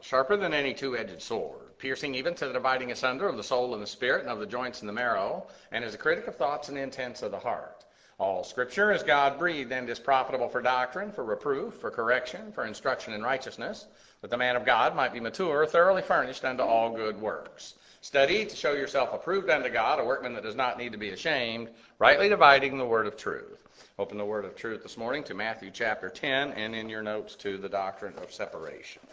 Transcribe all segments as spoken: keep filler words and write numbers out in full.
sharper than any two-edged sword, piercing even to the dividing asunder of the soul and the spirit and of the joints and the marrow, and is a critic of thoughts and intents of the heart. All Scripture is God-breathed and is profitable for doctrine, for reproof, for correction, for instruction in righteousness, that the man of God might be mature, thoroughly furnished unto all good works. Study to show yourself approved unto God, a workman that does not need to be ashamed, rightly dividing the word of truth. Open the word of truth this morning to Matthew chapter ten, and in your notes to the doctrine of separation.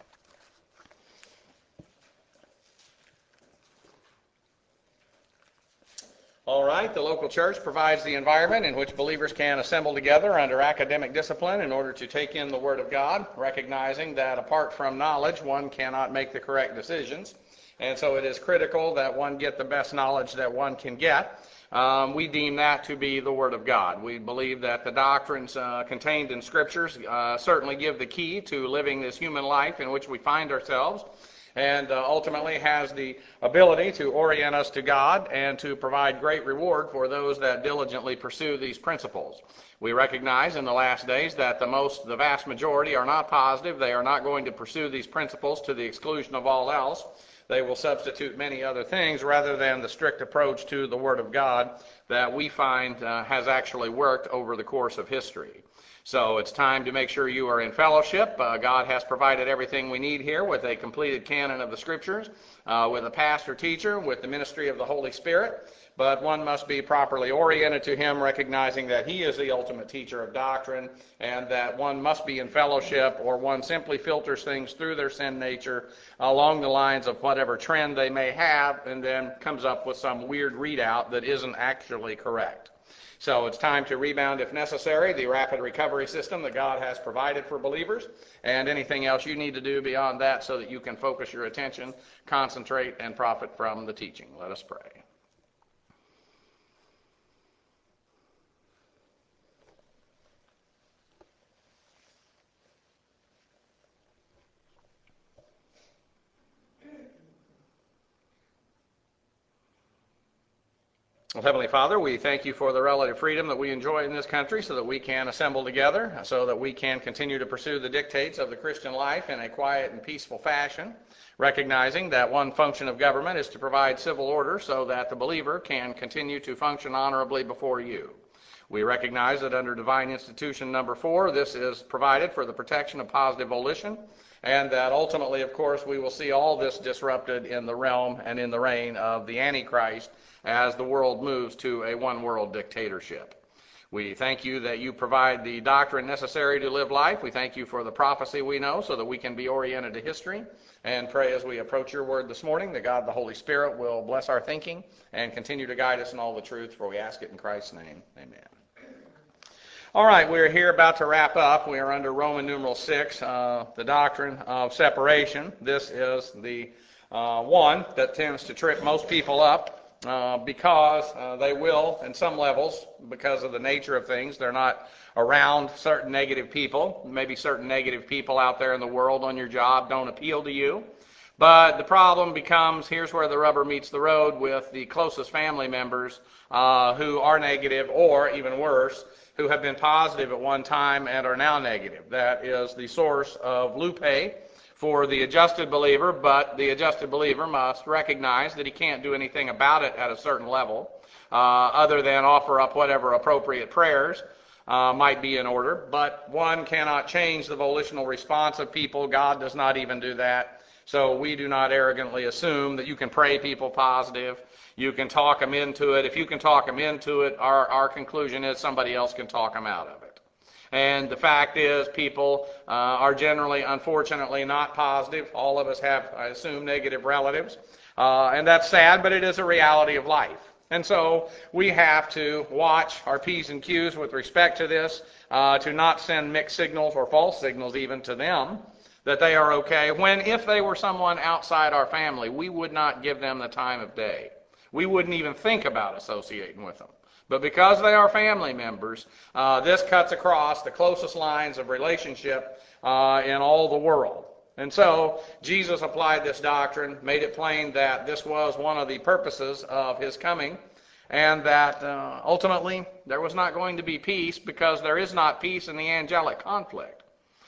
All right, the local church provides the environment in which believers can assemble together under academic discipline in order to take in the Word of God, recognizing that apart from knowledge, one cannot make the correct decisions. And so it is critical that one get the best knowledge that one can get. Um, we deem that to be the Word of God. We believe that the doctrines uh, contained in Scriptures uh, certainly give the key to living this human life in which we find ourselves, and uh, ultimately has the ability to orient us to God and to provide great reward for those that diligently pursue these principles. We recognize in the last days that the most, the vast majority are not positive. They are not going to pursue these principles to the exclusion of all else. They will substitute many other things rather than the strict approach to the Word of God that we find uh, has actually worked over the course of history. So it's time to make sure you are in fellowship. Uh, God has provided everything we need here with a completed canon of the Scriptures, uh, with a pastor teacher, with the ministry of the Holy Spirit. But one must be properly oriented to Him, recognizing that He is the ultimate teacher of doctrine, and that one must be in fellowship, or one simply filters things through their sin nature along the lines of whatever trend they may have, and then comes up with some weird readout that isn't actually correct. So it's time to rebound if necessary, the rapid recovery system that God has provided for believers, and anything else you need to do beyond that so that you can focus your attention, concentrate, and profit from the teaching. Let us pray. Well, Heavenly Father, we thank you for the relative freedom that we enjoy in this country so that we can assemble together, so that we can continue to pursue the dictates of the Christian life in a quiet and peaceful fashion, recognizing that one function of government is to provide civil order so that the believer can continue to function honorably before you. We recognize that under divine institution number four, this is provided for the protection of positive volition, and that ultimately, of course, we will see all this disrupted in the realm and in the reign of the Antichrist as the world moves to a one-world dictatorship. We thank you that you provide the doctrine necessary to live life. We thank you for the prophecy we know so that we can be oriented to history, and pray as we approach your word this morning that God the Holy Spirit will bless our thinking and continue to guide us in all the truth, for we ask it in Christ's name. Amen. All right, we're here about to wrap up. We are under Roman numeral six, uh, the doctrine of separation. This is the uh, one that tends to trip most people up. Uh, because uh, they will, in some levels, because of the nature of things, they're not around certain negative people. Maybe certain negative people out there in the world on your job don't appeal to you. But the problem becomes, here's where the rubber meets the road, with the closest family members uh, who are negative, or even worse, who have been positive at one time and are now negative. That is the source of lupe for the adjusted believer, but the adjusted believer must recognize that he can't do anything about it at a certain level, uh, other than offer up whatever appropriate prayers uh, might be in order. But one cannot change the volitional response of people. God does not even do that. So we do not arrogantly assume that you can pray people positive, you can talk them into it. If you can talk them into it, our, our conclusion is somebody else can talk them out of it. And the fact is, people uh, are generally, unfortunately, not positive. All of us have, I assume, negative relatives. Uh, and that's sad, but it is a reality of life. And so we have to watch our P's and Q's with respect to this, uh, to not send mixed signals or false signals even to them that they are okay, when if they were someone outside our family, we would not give them the time of day. We wouldn't even think about associating with them. But because they are family members, uh, this cuts across the closest lines of relationship uh, in all the world. And so Jesus applied this doctrine, made it plain that this was one of the purposes of his coming, and that uh, ultimately there was not going to be peace, because there is not peace in the angelic conflict.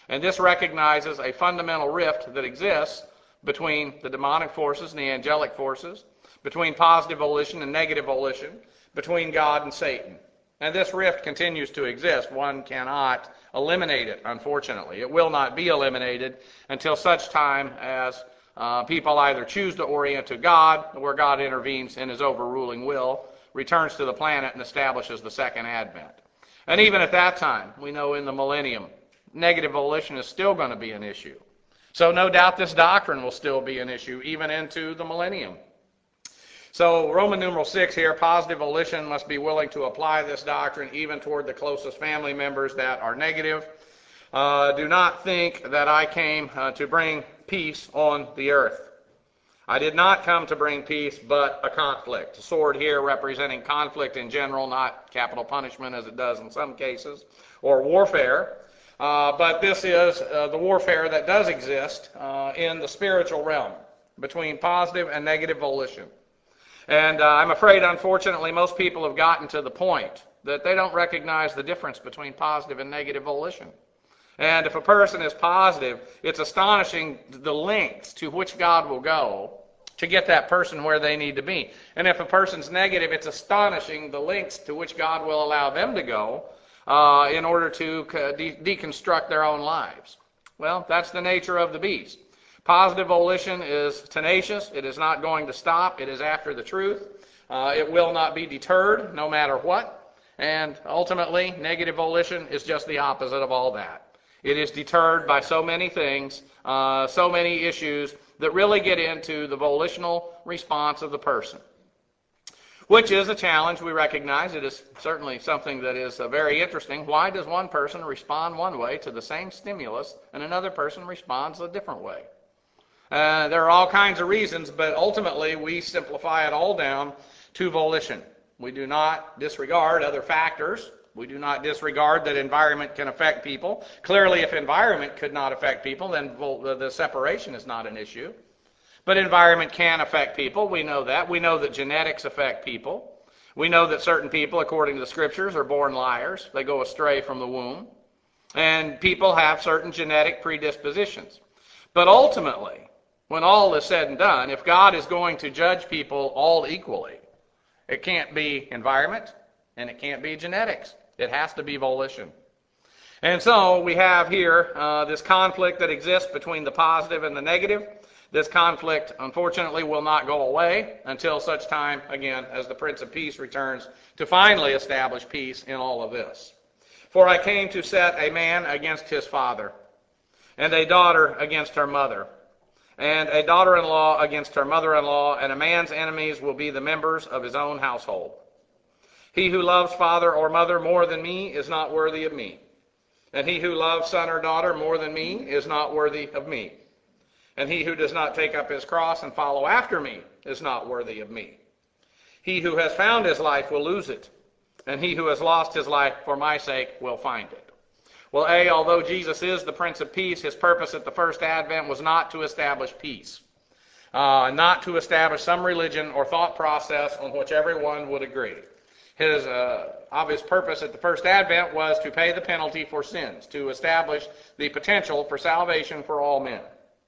And this recognizes a fundamental rift that exists between the demonic forces and the angelic forces, between positive volition and negative volition, between God and Satan. And this rift continues to exist. One cannot eliminate it, unfortunately. It will not be eliminated until such time as uh, people either choose to orient to God, where God intervenes in his overruling will, returns to the planet, and establishes the second advent. And even at that time, we know in the millennium, negative volition is still going to be an issue. So no doubt this doctrine will still be an issue even into the millennium. So Roman numeral six here, positive volition must be willing to apply this doctrine even toward the closest family members that are negative. Uh, do not think that I came uh, to bring peace on the earth. I did not come to bring peace, but a conflict. A sword here representing conflict in general, not capital punishment as it does in some cases, or warfare. Uh, but this is uh, the warfare that does exist uh, in the spiritual realm between positive and negative volition. And uh, I'm afraid, unfortunately, most people have gotten to the point that they don't recognize the difference between positive and negative volition. And if a person is positive, it's astonishing the lengths to which God will go to get that person where they need to be. And if a person's negative, it's astonishing the lengths to which God will allow them to go uh, in order to de- deconstruct their own lives. Well, that's the nature of the beast. Positive volition is tenacious. It is not going to stop. It is after the truth. Uh, it will not be deterred no matter what. And ultimately, negative volition is just the opposite of all that. It is deterred by so many things, uh, so many issues that really get into the volitional response of the person, which is a challenge. We recognize it is certainly something that is uh, very interesting. Why does one person respond one way to the same stimulus and another person responds a different way? Uh, there are all kinds of reasons, but ultimately we simplify it all down to volition. We do not disregard other factors. We do not disregard that environment can affect people. Clearly, if environment could not affect people, then the separation is not an issue. But environment can affect people. We know that. We know that genetics affect people. We know that certain people, according to the scriptures, are born liars. They go astray from the womb. And people have certain genetic predispositions. But ultimately, when all is said and done, if God is going to judge people all equally, it can't be environment and it can't be genetics. It has to be volition. And so we have here uh, this conflict that exists between the positive and the negative. This conflict, unfortunately, will not go away until such time, again, as the Prince of Peace returns to finally establish peace in all of this. For I came to set a man against his father, and a daughter against her mother, and a daughter-in-law against her mother-in-law, and a man's enemies will be the members of his own household. He who loves father or mother more than me is not worthy of me, and he who loves son or daughter more than me is not worthy of me, and he who does not take up his cross and follow after me is not worthy of me. He who has found his life will lose it, and he who has lost his life for my sake will find it. Well, A, although Jesus is the Prince of Peace, his purpose at the first advent was not to establish peace, uh, not to establish some religion or thought process on which everyone would agree. His uh, obvious purpose at the first advent was to pay the penalty for sins, to establish the potential for salvation for all men.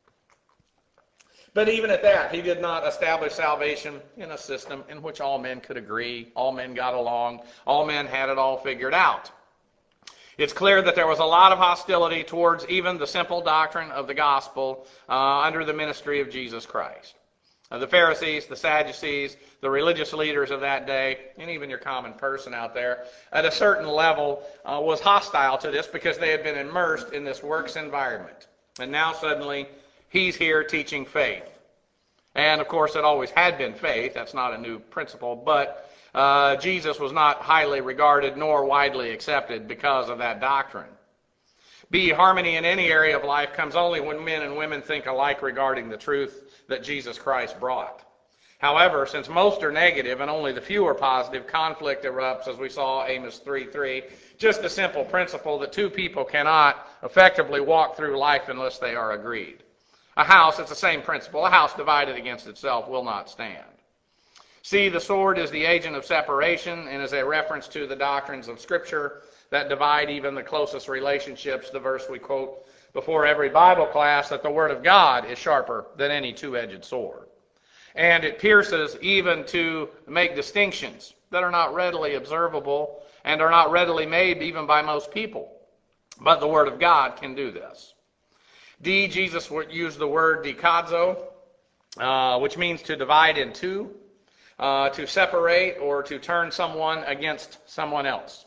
But even at that, he did not establish salvation in a system in which all men could agree, all men got along, all men had it all figured out. It's clear that there was a lot of hostility towards even the simple doctrine of the gospel uh, under the ministry of Jesus Christ. Uh, the Pharisees, the Sadducees, the religious leaders of that day, and even your common person out there, at a certain level uh, was hostile to this because they had been immersed in this works environment. And now suddenly he's here teaching faith. And of course it always had been faith. That's not a new principle, but Uh, Jesus was not highly regarded nor widely accepted because of that doctrine. B, harmony in any area of life comes only when men and women think alike regarding the truth that Jesus Christ brought. However, since most are negative and only the few are positive, conflict erupts, as we saw Amos three three. Just a simple principle that two people cannot effectively walk through life unless they are agreed. A house, it's the same principle. A house divided against itself will not stand. See, the sword is the agent of separation and is a reference to the doctrines of Scripture that divide even the closest relationships. The verse we quote before every Bible class that the Word of God is sharper than any two-edged sword. And it pierces even to make distinctions that are not readily observable and are not readily made even by most people. But the Word of God can do this. D, Jesus used the word dikazo, uh, which means to divide in two, uh, to separate or to turn someone against someone else.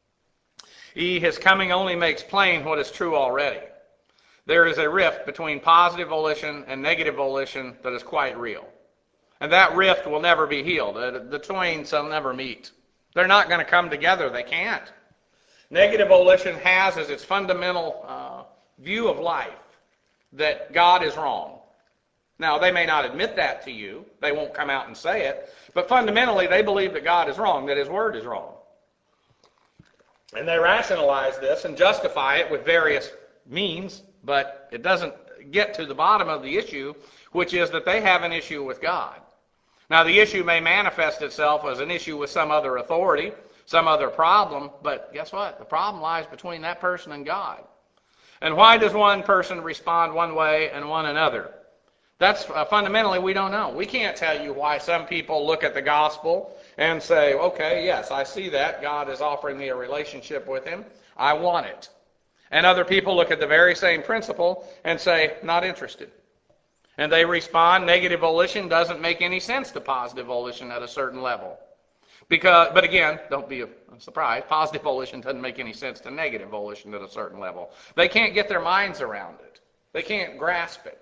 E, his coming only makes plain what is true already. There is a rift between positive volition and negative volition that is quite real. And that rift will never be healed. The twain shall never meet. They're not going to come together. They can't. Negative volition has as its fundamental uh, view of life that God is wrong. Now, they may not admit that to you. They won't come out and say it. But fundamentally, they believe that God is wrong, that His Word is wrong. And they rationalize this and justify it with various means, but it doesn't get to the bottom of the issue, which is that they have an issue with God. Now, the issue may manifest itself as an issue with some other authority, some other problem, but guess what? The problem lies between that person and God. And why does one person respond one way and one another? That's uh, fundamentally we don't know. We can't tell you why some people look at the gospel and say, okay, yes, I see that. God is offering me a relationship with Him. I want it. And other people look at the very same principle and say, not interested. And they respond, negative volition doesn't make any sense to positive volition at a certain level. Because, but again, don't be surprised, positive volition doesn't make any sense to negative volition at a certain level. They can't get their minds around it. They can't grasp it.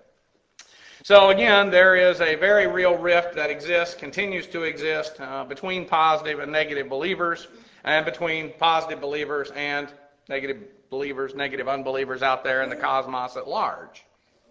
So again, there is a very real rift that exists, continues to exist, uh, between positive and negative believers, and between positive believers and negative believers, negative unbelievers out there in the cosmos at large.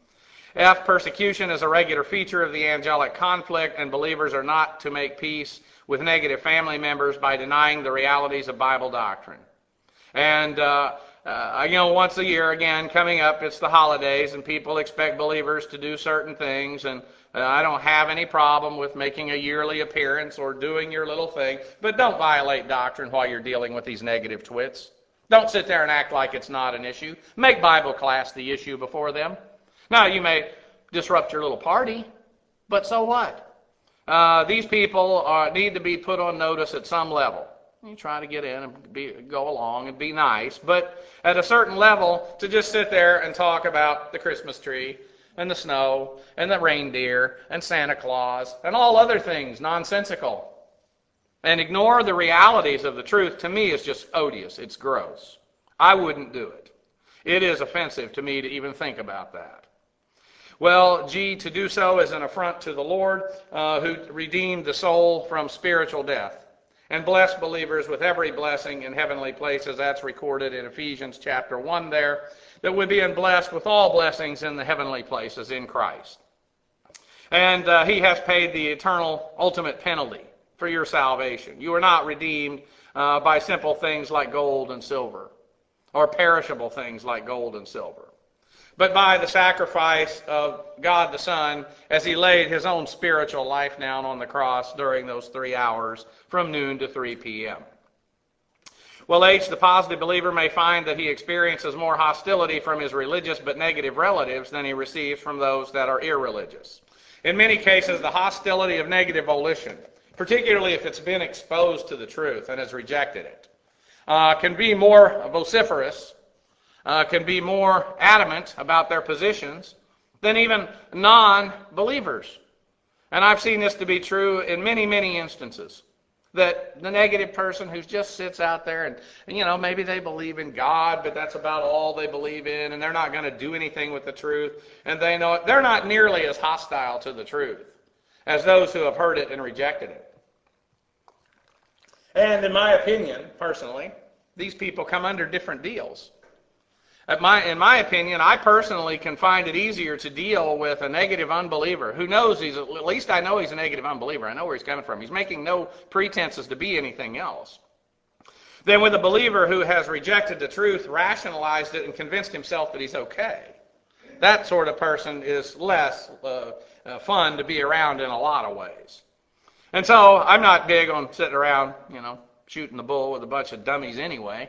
F, persecution is a regular feature of the angelic conflict, and believers are not to make peace with negative family members by denying the realities of Bible doctrine. And, uh, uh, you know, once a year, again, coming up, it's the holidays, and people expect believers to do certain things, and uh, I don't have any problem with making a yearly appearance or doing your little thing, but don't violate doctrine while you're dealing with these negative twits. Don't sit there and act like it's not an issue. Make Bible class the issue before them. Now, you may disrupt your little party, but so what? Uh, these people are, need to be put on notice at some level. You try to get in and be, go along and be nice, but at a certain level, to just sit there and talk about the Christmas tree and the snow and the reindeer and Santa Claus and all other things nonsensical and ignore the realities of the truth, to me, is just odious. It's gross. I wouldn't do it. It is offensive to me to even think about that. Well, G, to do so is an affront to the Lord, uh, who redeemed the soul from spiritual death and blessed believers with every blessing in heavenly places. That's recorded in Ephesians chapter one there, that we're being blessed with all blessings in the heavenly places in Christ. And uh, He has paid the eternal ultimate penalty for your salvation. You are not redeemed uh, by simple things like gold and silver, or perishable things like gold and silver, but by the sacrifice of God the Son as He laid His own spiritual life down on the cross during those three hours from noon to three p.m. Well, H, the positive believer may find that he experiences more hostility from his religious but negative relatives than he receives from those that are irreligious. In many cases, the hostility of negative volition, particularly if it's been exposed to the truth and has rejected it, uh, can be more vociferous, Uh, can be more adamant about their positions than even non-believers. And I've seen this to be true in many, many instances. That the negative person who just sits out there and, and, you know, maybe they believe in God, but that's about all they believe in, and they're not going to do anything with the truth, and they know it. They're not nearly as hostile to the truth as those who have heard it and rejected it. And in my opinion, personally, these people come under different deals. At my, in my opinion, I personally can find it easier to deal with a negative unbeliever who knows he's, at least I know he's a negative unbeliever. I know where he's coming from. He's making no pretenses to be anything else. Than with a believer who has rejected the truth, rationalized it, and convinced himself that he's okay. That sort of person is less uh, uh, fun to be around in a lot of ways. And so I'm not big on sitting around, you know, shooting the bull with a bunch of dummies anyway.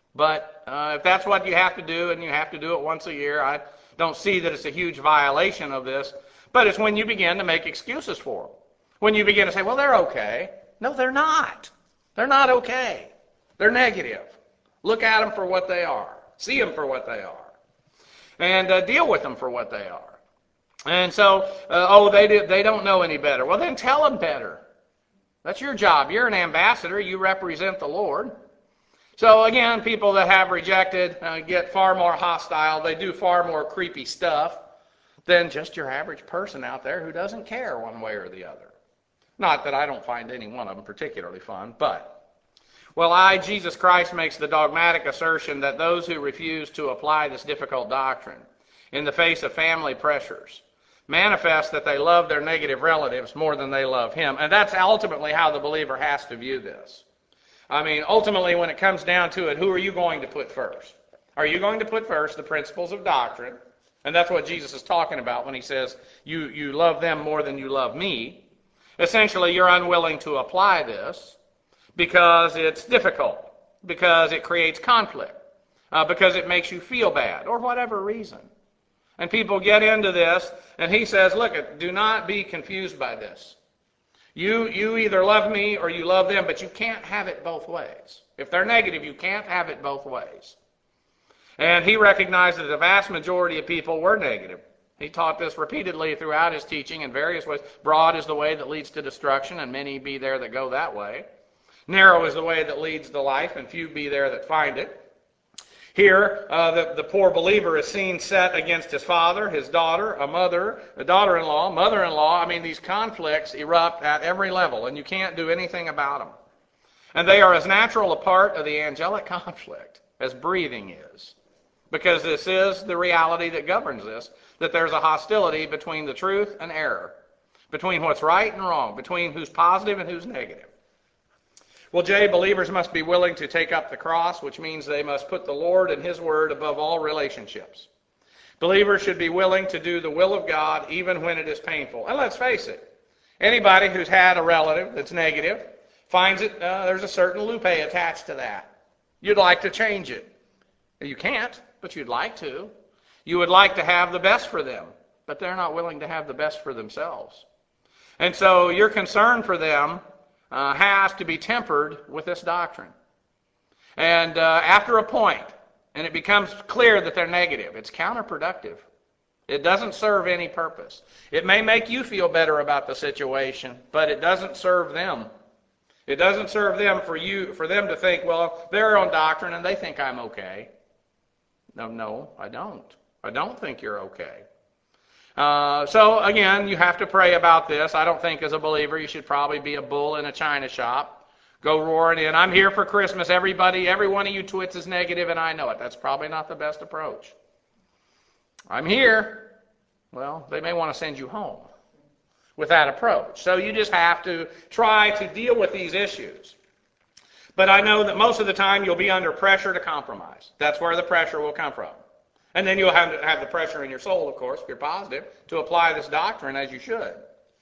But uh, if that's what you have to do, and you have to do it once a year, I don't see that it's a huge violation of this. But it's when you begin to make excuses for them. When you begin to say, well, they're okay. No, they're not. They're not okay. They're negative. Look at them for what they are. See them for what they are. And uh, deal with them for what they are. And so, uh, oh, they, do, they don't know any better. Well, then tell them better. That's your job. You're an ambassador. You represent the Lord. So again, people that have rejected uh, get far more hostile. They do far more creepy stuff than just your average person out there who doesn't care one way or the other. Not that I don't find any one of them particularly fun, but, well, I, Jesus Christ, makes the dogmatic assertion that those who refuse to apply this difficult doctrine in the face of family pressures manifest that they love their negative relatives more than they love him. And that's ultimately how the believer has to view this. I mean, ultimately, when it comes down to it, who are you going to put first? Are you going to put first the principles of doctrine? And that's what Jesus is talking about when he says, you, you love them more than you love me. Essentially, you're unwilling to apply this because it's difficult, because it creates conflict, uh, because it makes you feel bad, or whatever reason. And people get into this, and he says, look, do not be confused by this. You, you either love me or you love them, but you can't have it both ways. If they're negative, you can't have it both ways. And he recognized that the vast majority of people were negative. He taught this repeatedly throughout his teaching in various ways. Broad is the way that leads to destruction, and many be there that go that way. Narrow is the way that leads to life, and few be there that find it. Here, uh, the, the poor believer is seen set against his father, his daughter, a mother, a daughter-in-law, mother-in-law. I mean, these conflicts erupt at every level, and you can't do anything about them. And they are as natural a part of the angelic conflict as breathing is, because this is the reality that governs this, that there's a hostility between the truth and error, between what's right and wrong, between who's positive and who's negative. Well, Jay, believers must be willing to take up the cross, which means they must put the Lord and his word above all relationships. Believers should be willing to do the will of God even when it is painful. And let's face it, anybody who's had a relative that's negative finds it, uh, there's a certain lupe attached to that. You'd like to change it. You can't, but you'd like to. You would like to have the best for them, but they're not willing to have the best for themselves. And so your concern for them Uh, has to be tempered with this doctrine. And uh, after a point, and it becomes clear that they're negative, it's counterproductive. It doesn't serve any purpose. It may make you feel better about the situation, but it doesn't serve them. It doesn't serve them for you, for them to think, well, they're on doctrine and they think I'm okay. No, no, I don't. I don't think you're okay. Uh, so, again, you have to pray about this. I don't think as a believer you should probably be a bull in a china shop. Go roaring in, I'm here for Christmas. Everybody, every one of you twits is negative, and I know it. That's probably not the best approach. I'm here. Well, they may want to send you home with that approach. So you just have to try to deal with these issues. But I know that most of the time you'll be under pressure to compromise. That's where the pressure will come from. And then you'll have to have the pressure in your soul, of course, if you're positive, to apply this doctrine as you should.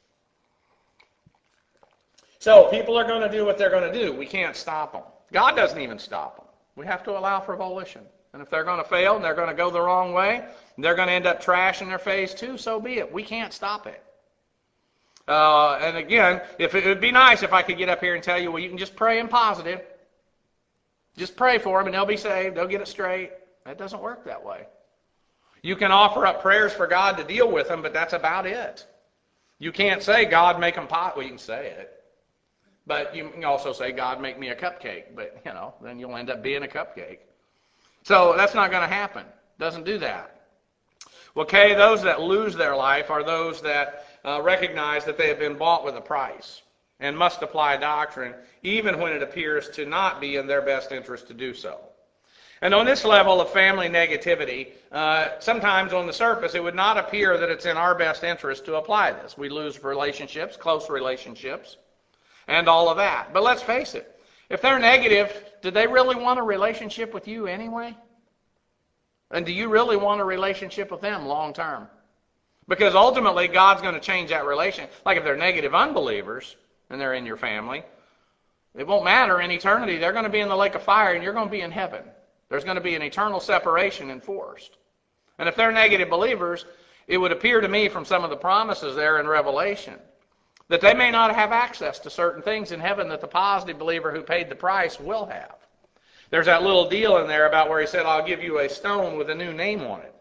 So people are going to do what they're going to do. We can't stop them. God doesn't even stop them. We have to allow for volition. And if they're going to fail and they're going to go the wrong way, and they're going to end up trashing their face too, so be it. We can't stop it. Uh, and again, if it would be nice if I could get up here and tell you, well, you can just pray in positive. Just pray for them and they'll be saved. They'll get it straight. That doesn't work that way. You can offer up prayers for God to deal with them, but that's about it. You can't say, God, make them pot. Well, you can say it. But you can also say, God, make me a cupcake. But, you know, then you'll end up being a cupcake. So that's not going to happen. Doesn't do that. Okay, those that lose their life are those that uh, recognize that they have been bought with a price and must apply doctrine, even when it appears to not be in their best interest to do so. And on this level of family negativity, uh, sometimes on the surface it would not appear that it's in our best interest to apply this. We lose relationships, close relationships, and all of that. But let's face it, if they're negative, do they really want a relationship with you anyway? And do you really want a relationship with them long term? Because ultimately God's going to change that relation. Like if they're negative unbelievers and they're in your family, it won't matter in eternity. They're going to be in the lake of fire and you're going to be in heaven. There's going to be an eternal separation enforced. And if they're negative believers, it would appear to me from some of the promises there in Revelation that they may not have access to certain things in heaven that the positive believer who paid the price will have. There's that little deal in there about where he said, I'll give you a stone with a new name on it.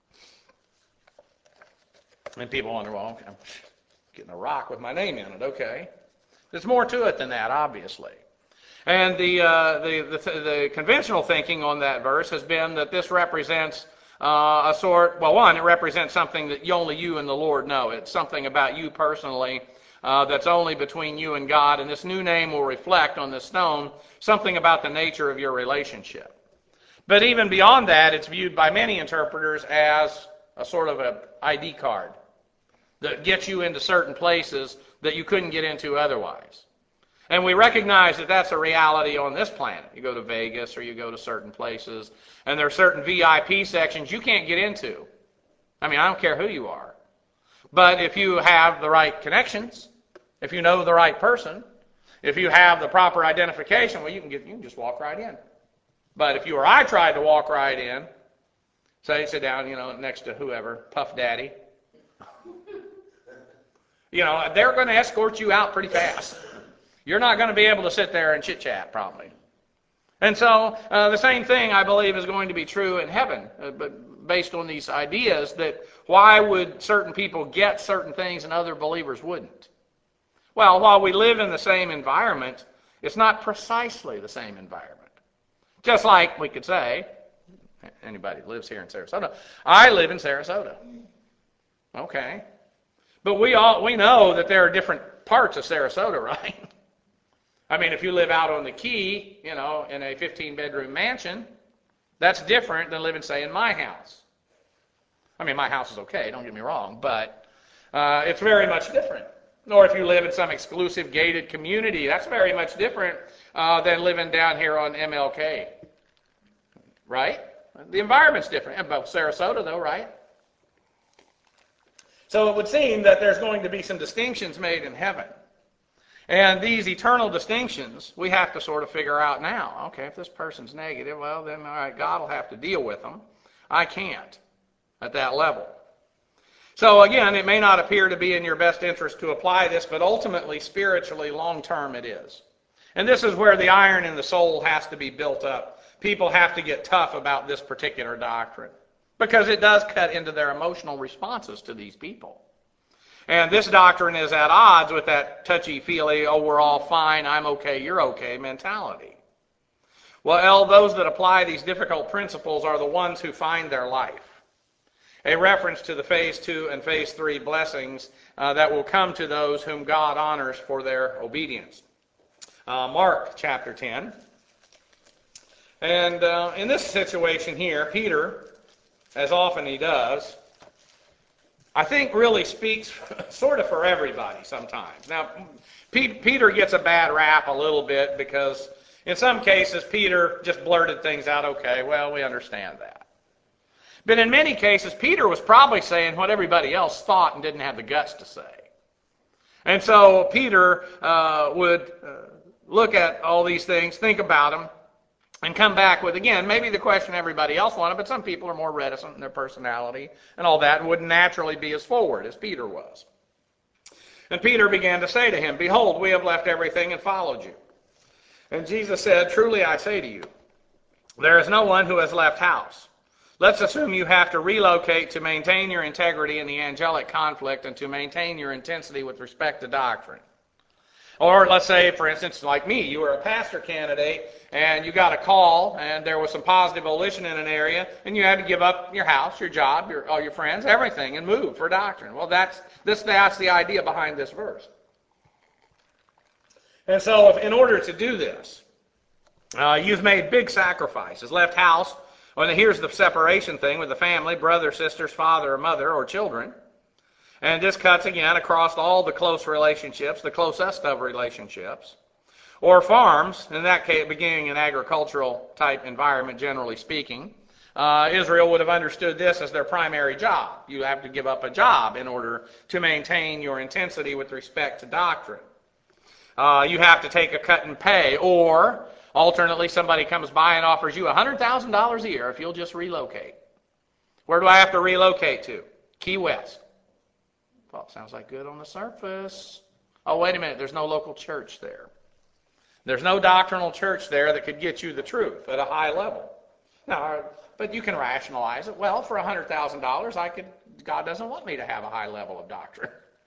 And people wonder, well, I'm getting a rock with my name in it. Okay. There's more to it than that, obviously. And the, uh, the, the, the conventional thinking on that verse has been that this represents uh, a sort, well, one, it represents something that only you and the Lord know. It's something about you personally uh, that's only between you and God, and this new name will reflect on the stone something about the nature of your relationship. But even beyond that, it's viewed by many interpreters as a sort of an I D card that gets you into certain places that you couldn't get into otherwise. And we recognize that that's a reality on this planet. You go to Vegas or you go to certain places, and there are certain V I P sections you can't get into. I mean, I don't care who you are. But if you have the right connections, if you know the right person, if you have the proper identification, well, you can get you can just walk right in. But if you or I tried to walk right in, say sit down, you know, next to whoever, Puff Daddy, you know, they're going to escort you out pretty fast. You're not going to be able to sit there and chit-chat, probably. And so uh, the same thing, I believe, is going to be true in heaven, uh, but based on these ideas that why would certain people get certain things and other believers wouldn't? Well, while we live in the same environment, it's not precisely the same environment. Just like we could say, anybody who lives here in Sarasota, I live in Sarasota. Okay. But we all we know that there are different parts of Sarasota, right? I mean, if you live out on the Key, you know, in a fifteen-bedroom mansion, that's different than living, say, in my house. I mean, my house is okay, don't get me wrong, but uh, it's very much different. Or if you live in some exclusive gated community, that's very much different uh, than living down here on M L K, right? The environment's different. About Sarasota, though, right? So it would seem that there's going to be some distinctions made in heaven. And these eternal distinctions, we have to sort of figure out now. Okay, if this person's negative, well, then, all right, God will have to deal with them. I can't at that level. So again, it may not appear to be in your best interest to apply this, but ultimately, spiritually, long-term it is. And this is where the iron in the soul has to be built up. People have to get tough about this particular doctrine because it does cut into their emotional responses to these people. And this doctrine is at odds with that touchy-feely, oh, we're all fine, I'm okay, you're okay mentality. Well, those that apply these difficult principles are the ones who find their life. A reference to the phase two and phase three blessings uh, that will come to those whom God honors for their obedience. Uh, Mark chapter ten. And uh, in this situation here, Peter, as often he does, I think really speaks sort of for everybody sometimes. Now, P- Peter gets a bad rap a little bit because in some cases Peter just blurted things out, okay, well, we understand that. But in many cases, Peter was probably saying what everybody else thought and didn't have the guts to say. And so Peter uh, would uh, look at all these things, think about them, and come back with, again, maybe the question everybody else wanted, but some people are more reticent in their personality and all that and wouldn't naturally be as forward as Peter was. And Peter began to say to him, behold, we have left everything and followed you. And Jesus said, truly I say to you, there is no one who has left house. Let's assume you have to relocate to maintain your integrity in the angelic conflict and to maintain your intensity with respect to doctrine. Or let's say, for instance, like me, you were a pastor candidate and you got a call and there was some positive volition in an area and you had to give up your house, your job, your, all your friends, everything and move for doctrine. Well, that's, this, that's the idea behind this verse. And so if, in order to do this, uh, you've made big sacrifices, left house. Well, here's the separation thing with the family, brother, sisters, father, or mother, or children. And this cuts, again, across all the close relationships, the closest of relationships. Or farms, in that case, beginning an agricultural type environment, generally speaking. Uh, Israel would have understood this as their primary job. You have to give up a job in order to maintain your intensity with respect to doctrine. Uh, you have to take a cut in pay, or Alternately, somebody comes by and offers you one hundred thousand dollars a year if you'll just relocate. Where do I have to relocate to? Key West. Well, sounds like good on the surface. Oh, wait a minute, there's no local church there. There's no doctrinal church there that could get you the truth at a high level. Now, but you can rationalize it. Well, for one hundred thousand dollars, I could. God doesn't want me to have a high level of doctrine.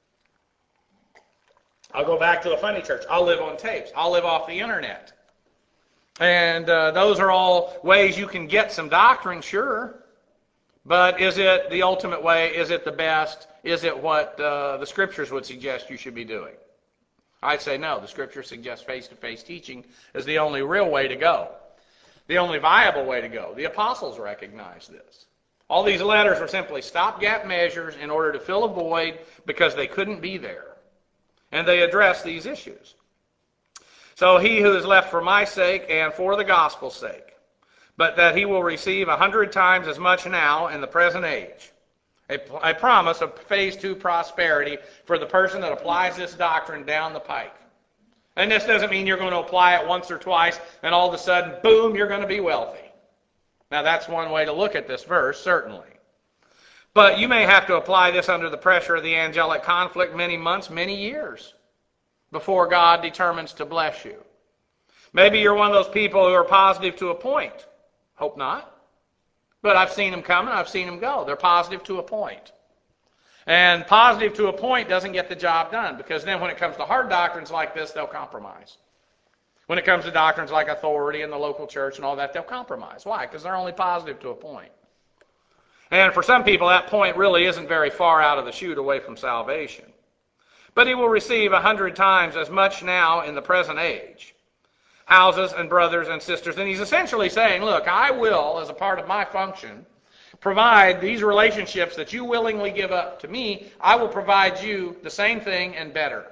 I'll go back to a funny church. I'll live on tapes. I'll live off the internet. And uh, those are all ways you can get some doctrine, sure. But is it the ultimate way? Is it the best? Is it what uh, the Scriptures would suggest you should be doing? I'd say no. The Scriptures suggest face-to-face teaching is the only real way to go. The only viable way to go. The apostles recognized this. All these letters were simply stopgap measures in order to fill a void because they couldn't be there. And they addressed these issues. So he who is left for my sake and for the gospel's sake, but that he will receive a hundred times as much now in the present age. A, a promise of phase two prosperity for the person that applies this doctrine down the pike. And this doesn't mean you're going to apply it once or twice and all of a sudden, boom, you're going to be wealthy. Now that's one way to look at this verse, certainly. But you may have to apply this under the pressure of the angelic conflict many months, many years, before God determines to bless you. Maybe you're one of those people who are positive to a point. Hope not. But I've seen them come and I've seen them go. They're positive to a point. And positive to a point doesn't get the job done, because then when it comes to hard doctrines like this, they'll compromise. When it comes to doctrines like authority and the local church and all that, they'll compromise. Why? Because they're only positive to a point. And for some people, that point really isn't very far out of the chute away from salvation. But he will receive a hundred times as much now in the present age. Houses and brothers and sisters. And he's essentially saying, look, I will, as a part of my function, provide these relationships that you willingly give up to me. I will provide you the same thing and better.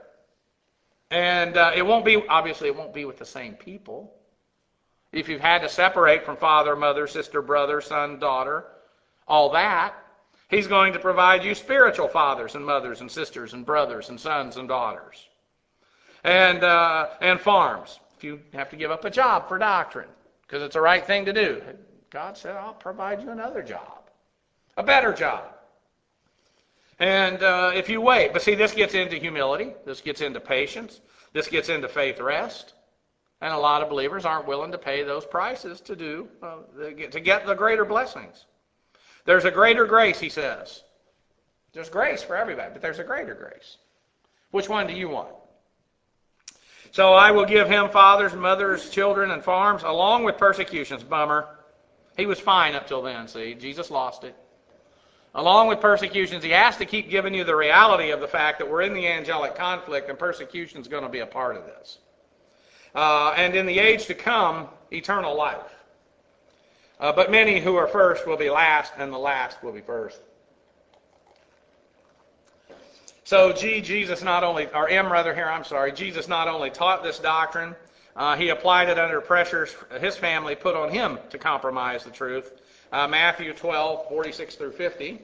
And uh, it won't be, obviously it won't be with the same people. If you've had to separate from father, mother, sister, brother, son, daughter, all that, he's going to provide you spiritual fathers and mothers and sisters and brothers and sons and daughters. And, uh, and farms. If you have to give up a job for doctrine, because it's the right thing to do. God said, I'll provide you another job. A better job. And uh, if you wait, but see, this gets into humility, this gets into patience, this gets into faith rest, and a lot of believers aren't willing to pay those prices to do, uh, to get the greater blessings. There's a greater grace, he says. There's grace for everybody, but there's a greater grace. Which one do you want? So I will give him fathers, mothers, children, and farms, along with persecutions. Bummer. He was fine up till then, see. Jesus lost it. Along with persecutions, he has to keep giving you the reality of the fact that we're in the angelic conflict and persecution is going to be a part of this. Uh, and in the age to come, eternal life. Uh, but many who are first will be last, and the last will be first. So G, Jesus not only, or M rather here, I'm sorry, Jesus not only taught this doctrine, uh, he applied it under pressures his family put on him to compromise the truth. Uh, Matthew twelve, forty-six through fifty.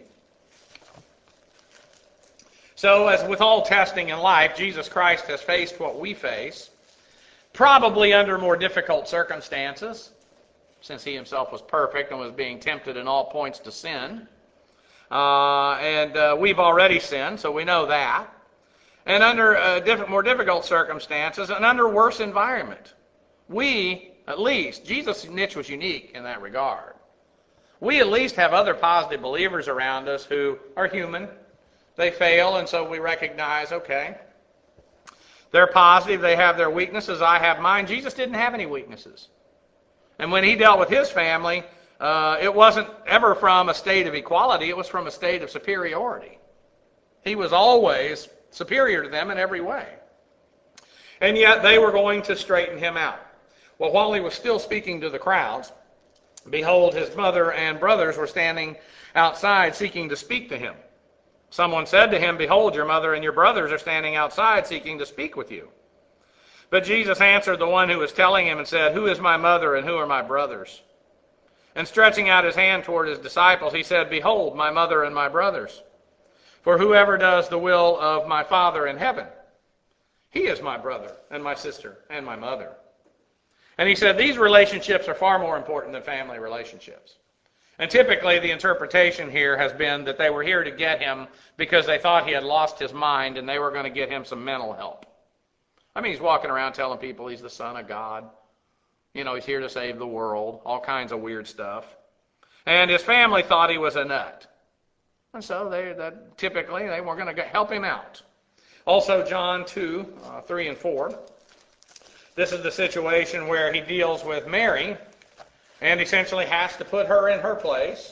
So as with all testing in life, Jesus Christ has faced what we face, probably under more difficult circumstances, since he himself was perfect and was being tempted in all points to sin. Uh, and uh, we've already sinned, so we know that. And under uh, different, more difficult circumstances and under worse environment. We, at least, Jesus' niche was unique in that regard. We at least have other positive believers around us who are human. They fail, and so we recognize, okay, they're positive, they have their weaknesses, I have mine. Jesus didn't have any weaknesses. And when he dealt with his family, uh, it wasn't ever from a state of equality, it was from a state of superiority. He was always superior to them in every way. And yet they were going to straighten him out. Well, while he was still speaking to the crowds, behold, his mother and brothers were standing outside seeking to speak to him. Someone said to him, behold, your mother and your brothers are standing outside seeking to speak with you. But Jesus answered the one who was telling him and said, who is my mother and who are my brothers? And stretching out his hand toward his disciples, he said, behold, my mother and my brothers. For whoever does the will of my Father in heaven, he is my brother and my sister and my mother. And he said these relationships are far more important than family relationships. And typically the interpretation here has been that they were here to get him because they thought he had lost his mind and they were going to get him some mental help. I mean, he's walking around telling people he's the Son of God. You know, he's here to save the world, all kinds of weird stuff. And his family thought he was a nut. And so they that typically they were going to help him out. Also, John two, uh, three and four. This is the situation where he deals with Mary and essentially has to put her in her place.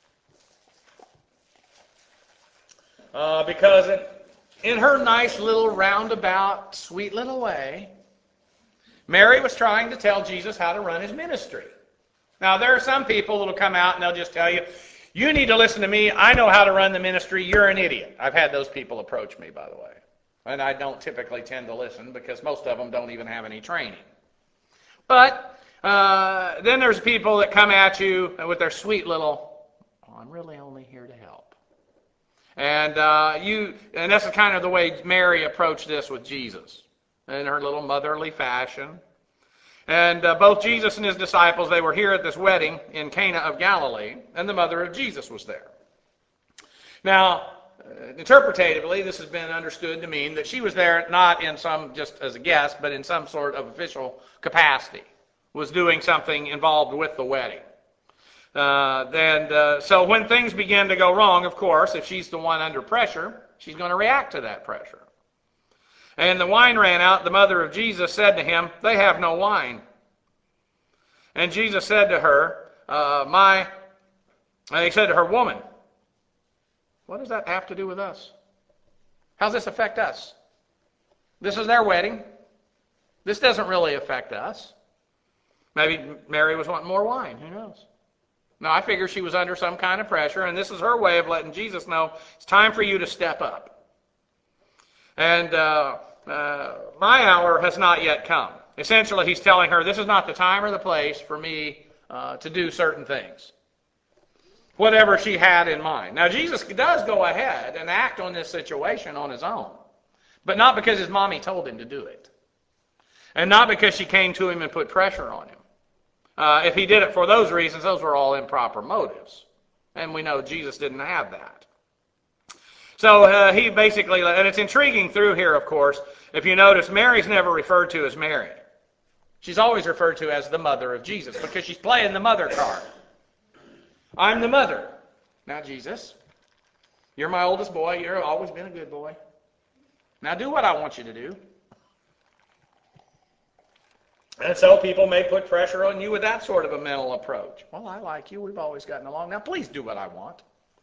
Uh, because it, in her nice little roundabout, sweet little way, Mary was trying to tell Jesus how to run his ministry. Now, there are some people that will come out and they'll just tell you, you need to listen to me. I know how to run the ministry. You're an idiot. I've had those people approach me, by the way. And I don't typically tend to listen because most of them don't even have any training. But uh, then there's people that come at you with their sweet little, oh, I'm really only here to help. And uh, you, and that's kind of the way Mary approached this with Jesus in her little motherly fashion. And uh, both Jesus and his disciples, they were here at this wedding in Cana of Galilee, and the mother of Jesus was there. Now, uh, interpretatively, this has been understood to mean that she was there not in some, just as a guest, but in some sort of official capacity, was doing something involved with the wedding. Uh, and uh, so when things begin to go wrong, of course, if she's the one under pressure, she's going to react to that pressure. And the wine ran out. The mother of Jesus said to him, they have no wine. And Jesus said to her, uh, my, and he said to her, woman, what does that have to do with us? How does this affect us? This is their wedding. This doesn't really affect us. Maybe Mary was wanting more wine. Who knows? Now, I figure she was under some kind of pressure, and this is her way of letting Jesus know it's time for you to step up. And uh, uh, my hour has not yet come. Essentially, he's telling her, this is not the time or the place for me uh, to do certain things. Whatever she had in mind. Now, Jesus does go ahead and act on this situation on his own, but not because his mommy told him to do it. And not because she came to him and put pressure on him. Uh, if he did it for those reasons, those were all improper motives. And we know Jesus didn't have that. So uh, he basically, and it's intriguing through here, of course, if you notice, Mary's never referred to as Mary. She's always referred to as the mother of Jesus because she's playing the mother card. I'm the mother. Now, Jesus, you're my oldest boy. You've always been a good boy. Now do what I want you to do. And so people may put pressure on you with that sort of a mental approach. Well, I like you. We've always gotten along. Now, please do what I want.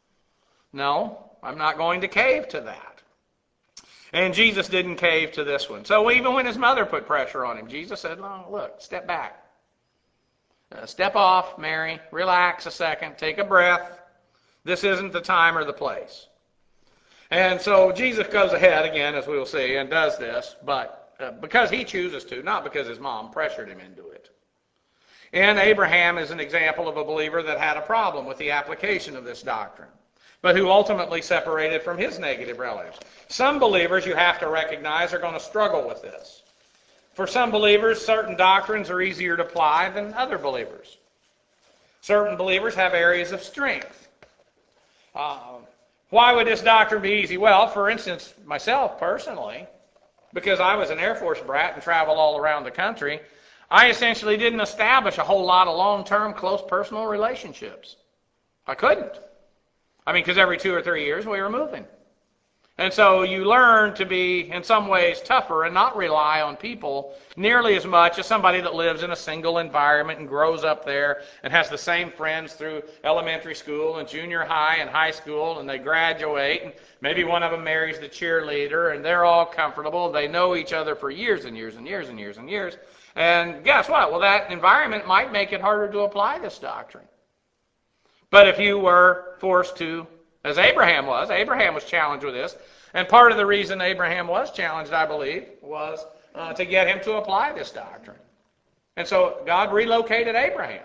No, I'm not going to cave to that. And Jesus didn't cave to this one. So even when his mother put pressure on him, Jesus said, no, look, step back. Uh, step off, Mary. Relax a second. Take a breath. This isn't the time or the place. And so Jesus goes ahead again, as we will see, and does this, but uh, because he chooses to, not because his mom pressured him into it. And Abraham is an example of a believer that had a problem with the application of this doctrine, but who ultimately separated from his negative relatives. Some believers, you have to recognize, are going to struggle with this. For some believers, certain doctrines are easier to apply than other believers. Certain believers have areas of strength. Uh, why would this doctrine be easy? Well, for instance, myself personally, because I was an Air Force brat and traveled all around the country, I essentially didn't establish a whole lot of long-term, close personal relationships. I couldn't. I mean, because every two or three years we were moving. And so you learn to be, in some ways, tougher and not rely on people nearly as much as somebody that lives in a single environment and grows up there and has the same friends through elementary school and junior high and high school, and they graduate, and maybe one of them marries the cheerleader, and they're all comfortable. They know each other for years and years and years and years and years. And guess what? Well, that environment might make it harder to apply this doctrine. But if you were forced to, as Abraham was, Abraham was challenged with this, and part of the reason Abraham was challenged, I believe, was uh, to get him to apply this doctrine. And so God relocated Abraham.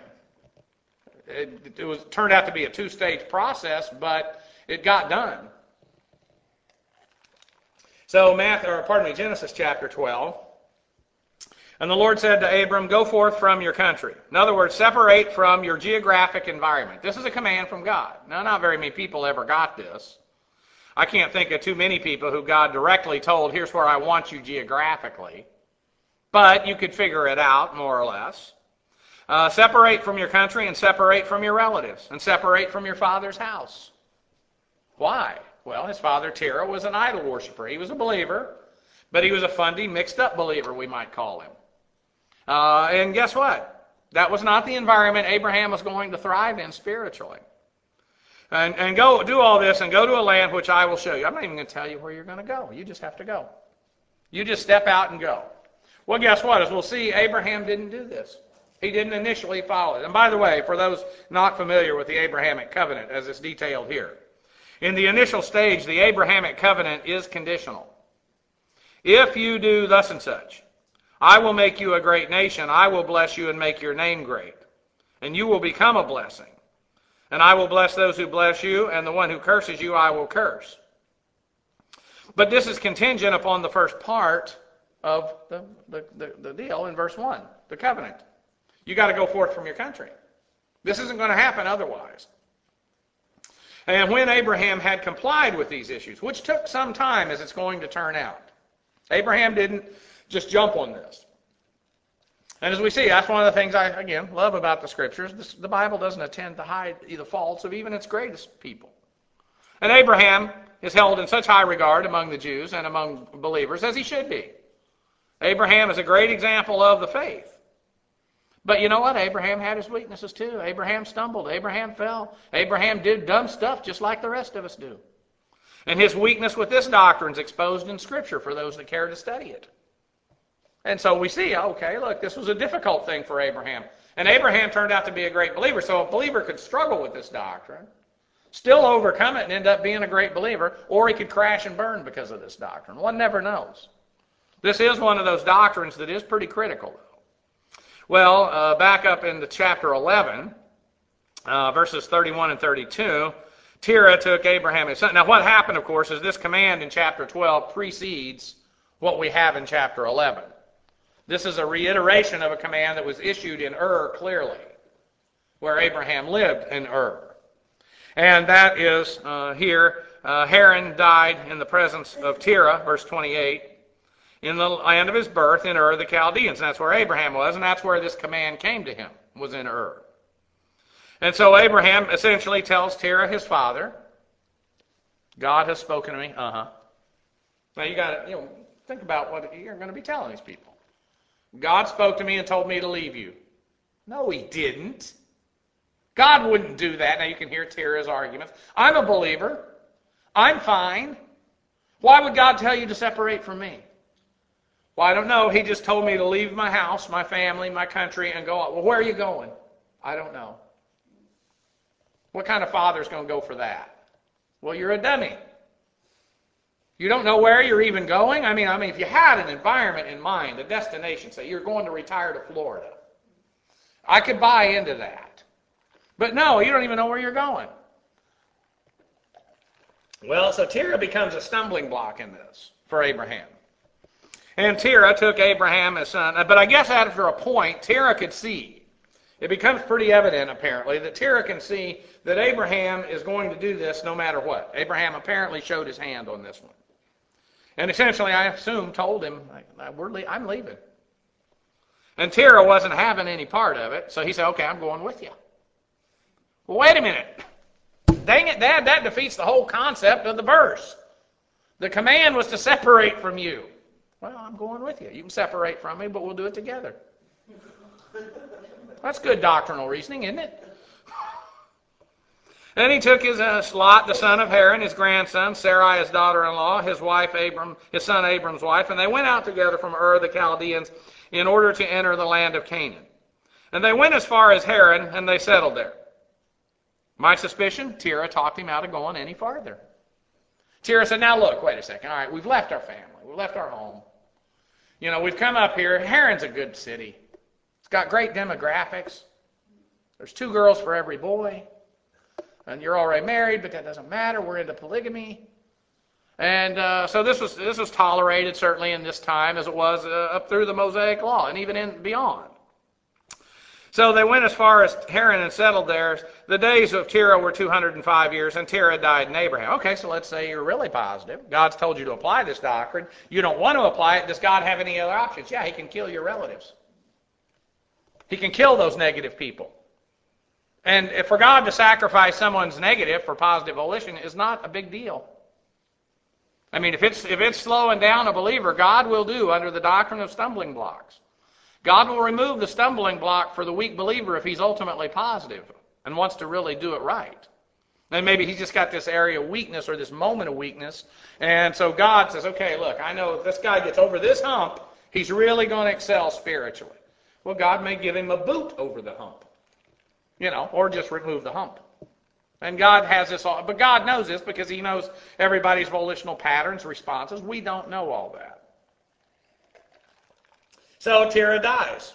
It, it was turned out to be a two-stage process, but it got done. So, Matthew, or pardon me, Genesis chapter twelve. And the Lord said to Abram, go forth from your country. In other words, separate from your geographic environment. This is a command from God. Now, not very many people ever got this. I can't think of too many people who God directly told, here's where I want you geographically. But you could figure it out, more or less. Uh, separate from your country and separate from your relatives and separate from your father's house. Why? Well, his father Terah was an idol worshiper. He was a believer, but he was a fundy, mixed-up believer, we might call him. Uh, and guess what? That was not the environment Abraham was going to thrive in spiritually. And, and go do all this and go to a land which I will show you. I'm not even going to tell you where you're going to go. You just have to go. You just step out and go. Well, guess what? As we'll see, Abraham didn't do this. He didn't initially follow it. And by the way, for those not familiar with the Abrahamic covenant as it's detailed here, in the initial stage, the Abrahamic covenant is conditional. If you do thus and such, I will make you a great nation. I will bless you and make your name great. And you will become a blessing. And I will bless those who bless you, and the one who curses you I will curse. But this is contingent upon the first part of the, the, the, the deal in verse one, the covenant. You got to go forth from your country. This isn't going to happen otherwise. And when Abraham had complied with these issues, which took some time as it's going to turn out, Abraham didn't just jump on this. And as we see, that's one of the things I, again, love about the Scriptures. This, the Bible doesn't intend to hide the faults of even its greatest people. And Abraham is held in such high regard among the Jews and among believers as he should be. Abraham is a great example of the faith. But you know what? Abraham had his weaknesses too. Abraham stumbled. Abraham fell. Abraham did dumb stuff just like the rest of us do. And his weakness with this doctrine is exposed in Scripture for those that care to study it. And so we see, okay, look, this was a difficult thing for Abraham. And Abraham turned out to be a great believer. So a believer could struggle with this doctrine, still overcome it and end up being a great believer, or he could crash and burn because of this doctrine. One never knows. This is one of those doctrines that is pretty critical, though. Well, uh, back up into chapter eleven, uh, verses thirty-one and thirty-two, Terah took Abraham his son. Now what happened, of course, is this command in chapter twelve precedes what we have in chapter eleven. This is a reiteration of a command that was issued in Ur clearly, where Abraham lived in Ur. And that is uh, here, uh, Haran died in the presence of Terah, verse twenty-eight, in the land of his birth in Ur the Chaldeans. And that's where Abraham was, and that's where this command came to him, was in Ur. And so Abraham essentially tells Terah, his father, God has spoken to me. Uh-huh. Now you got to, you know, think about what you're going to be telling these people. God spoke to me and told me to leave you. No, he didn't. God wouldn't do that. Now you can hear Terah's arguments. I'm a believer. I'm fine. Why would God tell you to separate from me? Well, I don't know. He just told me to leave my house, my family, my country, and go on. Well, where are you going? I don't know. What kind of father is going to go for that? Well, you're a dummy. You don't know where you're even going? I mean, I mean, if you had an environment in mind, a destination, say you're going to retire to Florida, I could buy into that. But no, you don't even know where you're going. Well, so Terah becomes a stumbling block in this for Abraham. And Terah took Abraham as son. But I guess after a point, Terah could see. It becomes pretty evident, apparently, that Terah can see that Abraham is going to do this no matter what. Abraham apparently showed his hand on this one. And essentially, I assume, told him, I'm leaving. And Terah wasn't having any part of it, so he said, okay, I'm going with you. Well, wait a minute. Dang it, Dad, that defeats the whole concept of the verse. The command was to separate from you. Well, I'm going with you. You can separate from me, but we'll do it together. That's good doctrinal reasoning, isn't it? And he took his uh, Lot, the son of Haran, his grandson, Sarai, his daughter-in-law, his wife Abram, his son Abram's wife, and they went out together from Ur the Chaldeans in order to enter the land of Canaan. And they went as far as Haran, and they settled there. My suspicion, Terah talked him out of going any farther. Terah said, now look, wait a second. All right, we've left our family. We've left our home. You know, we've come up here. Haran's a good city. It's got great demographics. There's two girls for every boy. And you're already married, but that doesn't matter. We're into polygamy. And uh, so this was this was tolerated certainly in this time as it was uh, up through the Mosaic Law and even in beyond. So they went as far as Haran and settled there. The days of Terah were two hundred five years, and Terah died in Abraham. Okay, so let's say you're really positive. God's told you to apply this doctrine. You don't want to apply it. Does God have any other options? Yeah, he can kill your relatives. He can kill those negative people. And if for God to sacrifice someone's negative for positive volition is not a big deal. I mean, if it's if it's slowing down a believer, God will do under the doctrine of stumbling blocks. God will remove the stumbling block for the weak believer if he's ultimately positive and wants to really do it right. And maybe he's just got this area of weakness or this moment of weakness. And so God says, okay, look, I know if this guy gets over this hump, he's really going to excel spiritually. Well, God may give him a boot over the hump, you know, or just remove the hump. And God has this all, but God knows this because he knows everybody's volitional patterns, responses. We don't know all that. So Terah dies.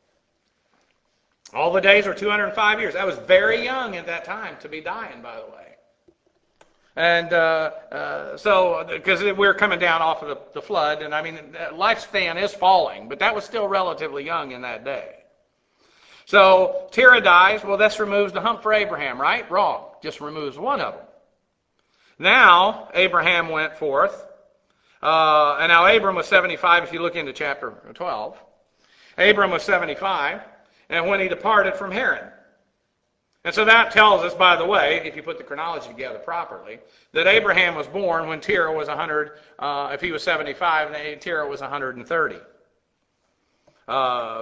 All the days were two hundred five years. I was very young at that time to be dying, by the way. And uh, uh, so, because we were coming down off of the, the flood, and I mean, lifespan is falling, but that was still relatively young in that day. So Terah dies. Well, this removes the hump for Abraham, right? Wrong. Just removes one of them. Now, Abraham went forth. Uh, and now Abram was seventy-five, if you look into chapter twelve. Abram was seventy-five, and when he departed from Haran. And so that tells us, by the way, if you put the chronology together properly, that Abraham was born when Terah was one hundred, uh, if he was seventy-five, and Terah was one hundred thirty. Uh,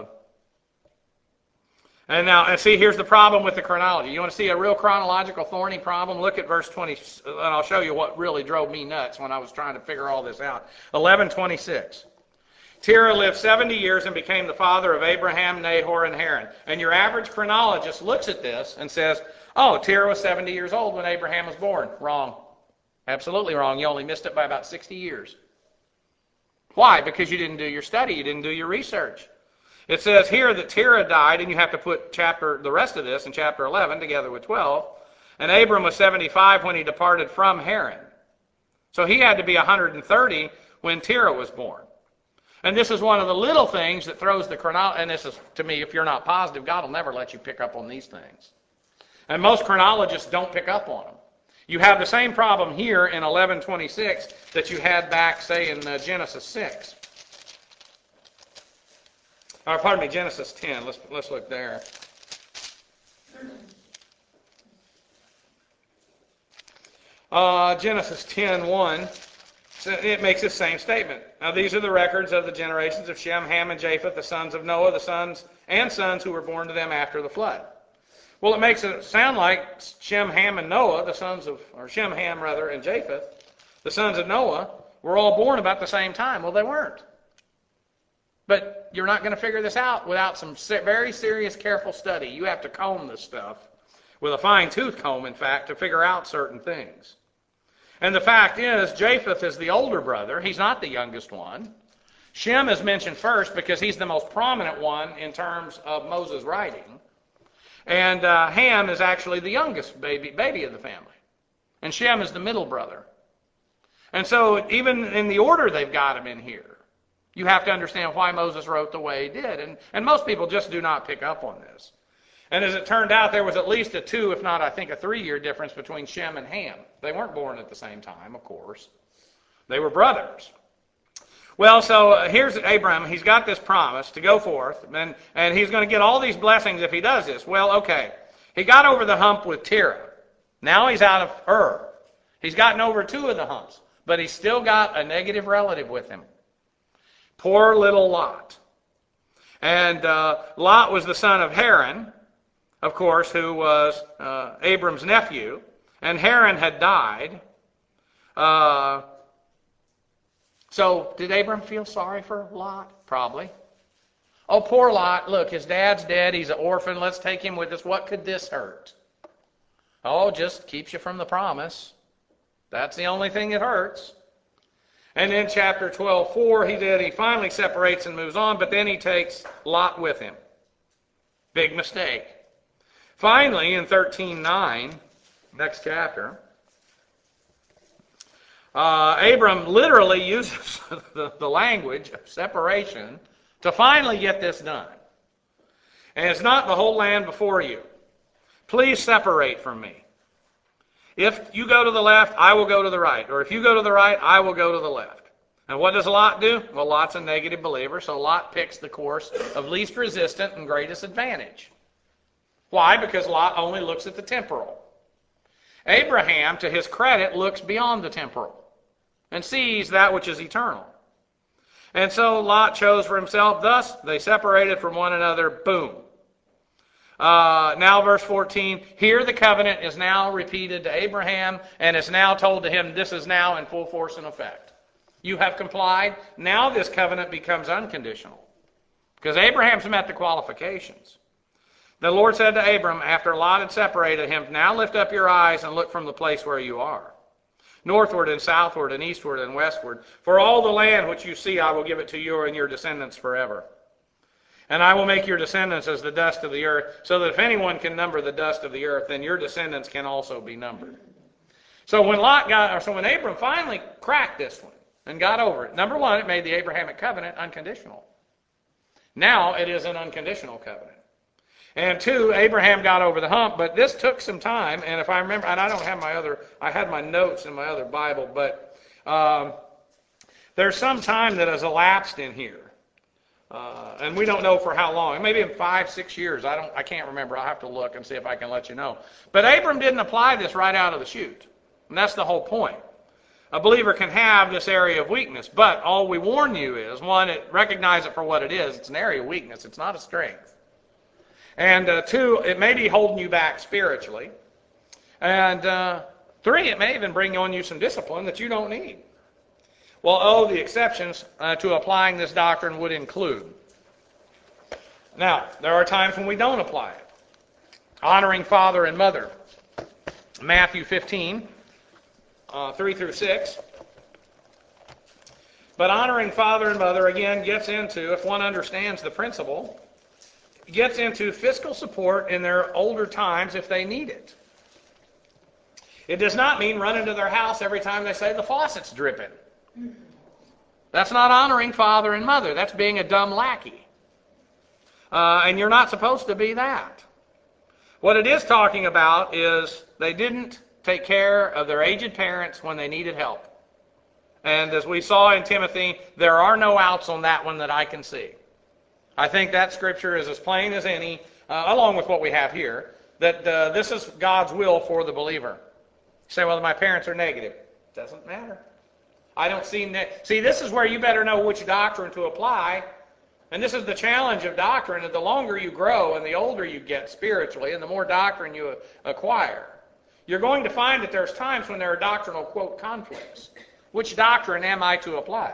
And now, and see, here's the problem with the chronology. You want to see a real chronological thorny problem? Look at verse twenty, and I'll show you what really drove me nuts when I was trying to figure all this out. eleven twenty-six. Terah lived seventy years and became the father of Abraham, Nahor, and Haran. And your average chronologist looks at this and says, oh, Terah was seventy years old when Abraham was born. Wrong. Absolutely wrong. You only missed it by about sixty years. Why? Because you didn't do your study. You didn't do your research. It says here that Terah died, and you have to put chapter the rest of this in chapter eleven together with twelve. And Abram was seventy-five when he departed from Haran. So he had to be one hundred thirty when Terah was born. And this is one of the little things that throws the chronology. And this is, to me, if you're not positive, God will never let you pick up on these things. And most chronologists don't pick up on them. You have the same problem here in eleven twenty-six that you had back, say, in uh, Genesis six. Or, pardon me, Genesis ten. Let's let's look there. Uh, Genesis ten one. So it makes the same statement. Now these are the records of the generations of Shem, Ham, and Japheth, the sons of Noah, the sons and sons who were born to them after the flood. Well, it makes it sound like Shem, Ham, and Noah, the sons of, or Shem, Ham, rather, and Japheth, the sons of Noah, were all born about the same time. Well, they weren't. But you're not going to figure this out without some very serious, careful study. You have to comb this stuff with a fine-tooth comb, in fact, to figure out certain things. And the fact is, Japheth is the older brother. He's not the youngest one. Shem is mentioned first because he's the most prominent one in terms of Moses' writing. And uh, Ham is actually the youngest baby, baby of the family. And Shem is the middle brother. And so even in the order they've got him in here, you have to understand why Moses wrote the way he did. And, and most people just do not pick up on this. And as it turned out, there was at least a two, if not, I think, a three-year difference between Shem and Ham. They weren't born at the same time, of course. They were brothers. Well, so uh, here's Abraham. He's got this promise to go forth, and, and he's going to get all these blessings if he does this. Well, okay. He got over the hump with Terah. Now he's out of Ur. He's gotten over two of the humps, but he's still got a negative relative with him. Poor little Lot. And uh, Lot was the son of Haran, of course, who was uh, Abram's nephew, and Haran had died. Uh, so did Abram feel sorry for Lot? Probably. Oh, poor Lot. Look, his dad's dead. He's an orphan. Let's take him with us. What could this hurt? Oh, just keeps you from the promise. That's the only thing that hurts. And in chapter twelve four, he did. He finally separates and moves on, but then he takes Lot with him. Big mistake. Finally, in thirteen nine, next chapter, Uh, Abram literally uses the, the language of separation to finally get this done. And it's not the whole land before you. Please separate from me. If you go to the left, I will go to the right. Or if you go to the right, I will go to the left. And what does Lot do? Well, Lot's a negative believer, so Lot picks the course of least resistance and greatest advantage. Why? Because Lot only looks at the temporal. Abraham, to his credit, looks beyond the temporal and sees that which is eternal. And so Lot chose for himself. Thus, they separated from one another. Boom. Uh, now verse fourteen, here the covenant is now repeated to Abraham, and it's now told to him, this is now in full force and effect. You have complied. Now this covenant becomes unconditional, because Abraham's met the qualifications. The Lord said to Abram, after Lot had separated him, now lift up your eyes and look from the place where you are, northward and southward and eastward and westward. For all the land which you see, I will give it to you and your descendants forever. And I will make your descendants as the dust of the earth, so that if anyone can number the dust of the earth, then your descendants can also be numbered. So when Lot got, or so when Abram finally cracked this one and got over it, number one, it made the Abrahamic covenant unconditional. Now it is an unconditional covenant. And two, Abraham got over the hump, but this took some time. And if I remember, and I don't have my other, I had my notes in my other Bible, but um, there's some time that has elapsed in here. Uh, and we don't know for how long. Maybe in five, six years. I don't. I can't remember. I'll have to look and see if I can let you know. But Abram didn't apply this right out of the chute. And that's the whole point. A believer can have this area of weakness, but all we warn you is, one, it, recognize it for what it is. It's an area of weakness. It's not a strength. And uh, two, it may be holding you back spiritually. And uh, three, it may even bring on you some discipline that you don't need. Well, oh, the exceptions uh, to applying this doctrine would include. Now, there are times when we don't apply it. Honoring father and mother. Matthew fifteen, uh, three through six. But honoring father and mother, again, gets into, if one understands the principle, gets into fiscal support in their older times if they need it. It does not mean run into their house every time they say the faucet's dripping. That's not honoring father and mother. That's being a dumb lackey. Uh, and you're not supposed to be that. What it is talking about is they didn't take care of their aged parents when they needed help. And as we saw in Timothy, there are no outs on that one that I can see. I think that scripture is as plain as any, uh, along with what we have here, that uh, this is God's will for the believer. You say, well, my parents are negative. Doesn't matter. I don't see... Ne- see, this is where you better know which doctrine to apply. And this is the challenge of doctrine, that the longer you grow and the older you get spiritually and the more doctrine you acquire, you're going to find that there's times when there are doctrinal, quote, conflicts. Which doctrine am I to apply?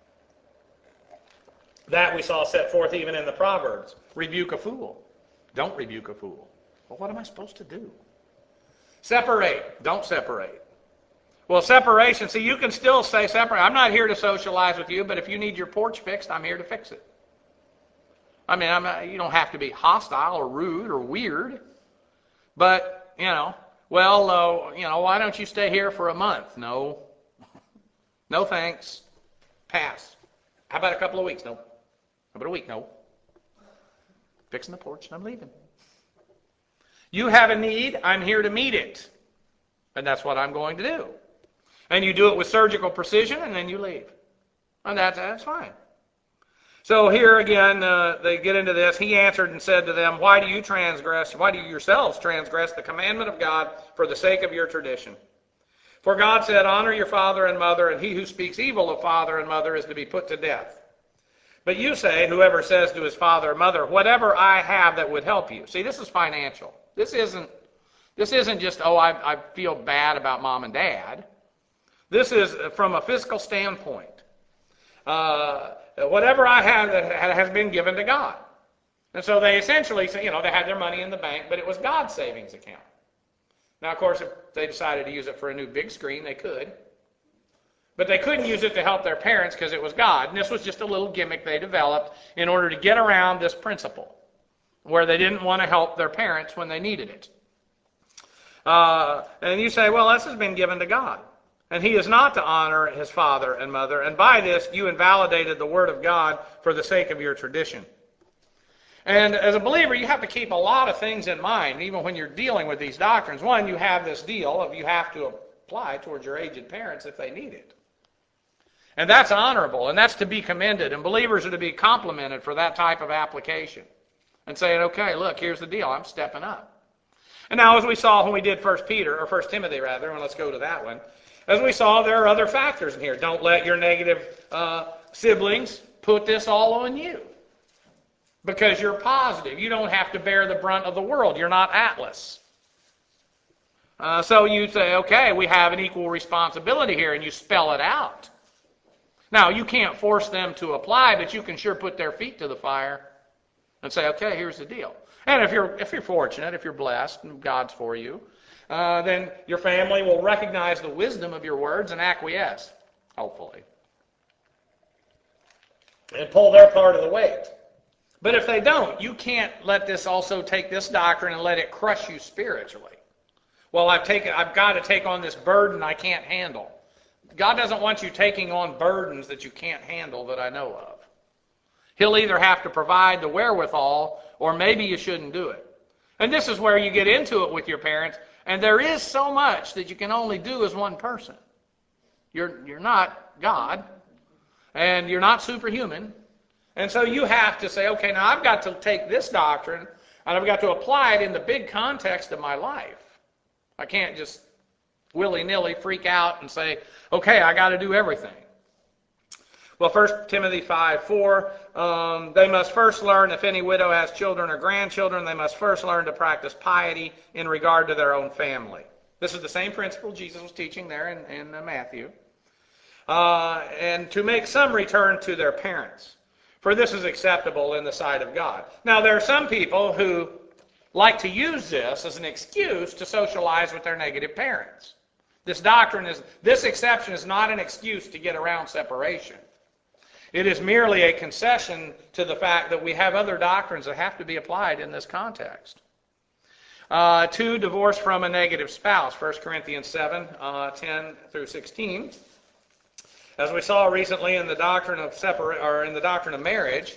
That we saw set forth even in the Proverbs. Rebuke a fool. Don't rebuke a fool. Well, what am I supposed to do? Separate. Don't separate. Well, separation, see, you can still say separate. I'm not here to socialize with you, but if you need your porch fixed, I'm here to fix it. I mean, I'm not, you don't have to be hostile or rude or weird. But, you know, well, uh, you know, why don't you stay here for a month? No. No thanks. Pass. How about a couple of weeks? No. How about a week? No. Fixing the porch and I'm leaving. You have a need, I'm here to meet it. And that's what I'm going to do. And you do it with surgical precision, and then you leave. And that's, that's fine. So here again, uh, they get into this. He answered and said to them, why do you transgress, why do you yourselves transgress the commandment of God for the sake of your tradition? For God said, honor your father and mother, and he who speaks evil of father and mother is to be put to death. But you say, whoever says to his father or mother, whatever I have that would help you. See, this is financial. This isn't, this isn't just, oh, I, I feel bad about mom and dad. This is from a fiscal standpoint. Uh, whatever I have that has been given to God. And so they essentially say, you know, they had their money in the bank, but it was God's savings account. Now, of course, if they decided to use it for a new big screen, they could. But they couldn't use it to help their parents because it was God. And this was just a little gimmick they developed in order to get around this principle, where they didn't want to help their parents when they needed it. Uh, and you say, well, this has been given to God. And he is not to honor his father and mother, and by this you invalidated the word of God for the sake of your tradition. And as a believer, you have to keep a lot of things in mind, even when you're dealing with these doctrines. One, you have this deal of you have to apply towards your aged parents if they need it. And that's honorable, and that's to be commended, and believers are to be complimented for that type of application. And saying, okay, look, here's the deal, I'm stepping up. And now as we saw when we did First Peter, or First Timothy rather, and let's go to that one, as we saw, there are other factors in here. Don't let your negative uh, siblings put this all on you. Because you're positive. You don't have to bear the brunt of the world. You're not Atlas. Uh, so you say, okay, we have an equal responsibility here, and you spell it out. Now, you can't force them to apply, but you can sure put their feet to the fire and say, okay, here's the deal. And if you're if you're fortunate, if you're blessed, and God's for you, uh, then your family will recognize the wisdom of your words and acquiesce, hopefully. And pull their part of the weight. But if they don't, you can't let this also take this doctrine and let it crush you spiritually. Well, I've taken, I've got to take on this burden I can't handle. God doesn't want you taking on burdens that you can't handle that I know of. He'll either have to provide the wherewithal, or maybe you shouldn't do it. And this is where you get into it with your parents, and there is so much that you can only do as one person. You're, you're not God, and you're not superhuman. And so you have to say, okay, now I've got to take this doctrine and I've got to apply it in the big context of my life. I can't just willy-nilly freak out and say, okay, I got to do everything. Well, First Timothy five four, um, they must first learn, if any widow has children or grandchildren, they must first learn to practice piety in regard to their own family. This is the same principle Jesus was teaching there in, in uh, Matthew. Uh, and to make some return to their parents. For this is acceptable in the sight of God. Now, there are some people who like to use this as an excuse to socialize with their negative parents. This doctrine is, this exception is not an excuse to get around separation. It is merely a concession to the fact that we have other doctrines that have to be applied in this context. Uh, two, divorce from a negative spouse. First Corinthians seven, uh, ten through sixteen. As we saw recently in the doctrine of separa- or in the doctrine of marriage,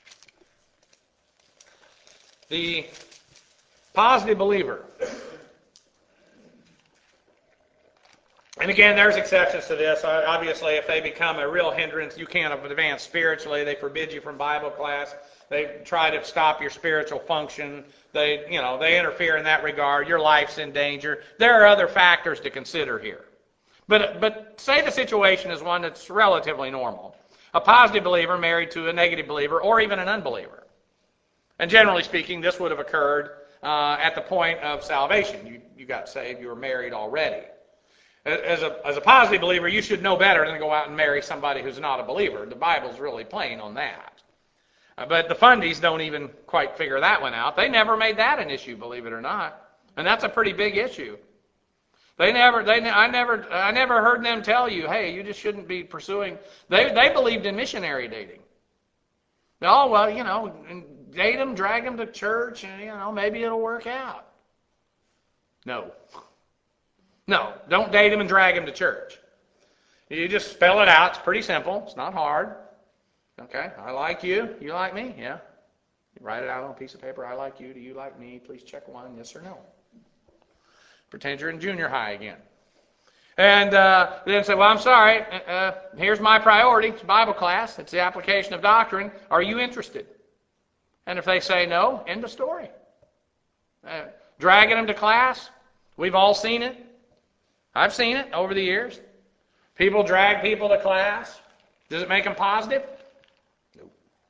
the positive believer. And again, there's exceptions to this. Obviously, if they become a real hindrance, you can't advance spiritually. They forbid you from Bible class. They try to stop your spiritual function. They, you know, they interfere in that regard. Your life's in danger. There are other factors to consider here. But, but say the situation is one that's relatively normal. A positive believer married to a negative believer or even an unbeliever. And generally speaking, this would have occurred uh, at the point of salvation. You, you got saved, you were married already. As a, as a positive believer, you should know better than to go out and marry somebody who's not a believer. The Bible's really plain on that. Uh, but the fundies don't even quite figure that one out. They never made that an issue, believe it or not. And that's a pretty big issue. They never, they, I never, I never heard them tell you, hey, you just shouldn't be pursuing. They, they believed in missionary dating. Oh, well, you know, date them, drag them to church, and you know, maybe it'll work out. No, no, don't date them and drag them to church. You just spell it out. It's pretty simple. It's not hard. Okay, I like you. You like me? Yeah. You write it out on a piece of paper. I like you. Do you like me? Please check one. Yes or no. Pretend you're in junior high again. And uh, then say, well, I'm sorry. Uh, here's my priority. It's Bible class. It's the application of doctrine. Are you interested? And if they say no, end of story. Uh, dragging them to class. We've all seen it. I've seen it over the years. People drag people to class. Does it make them positive? Nope.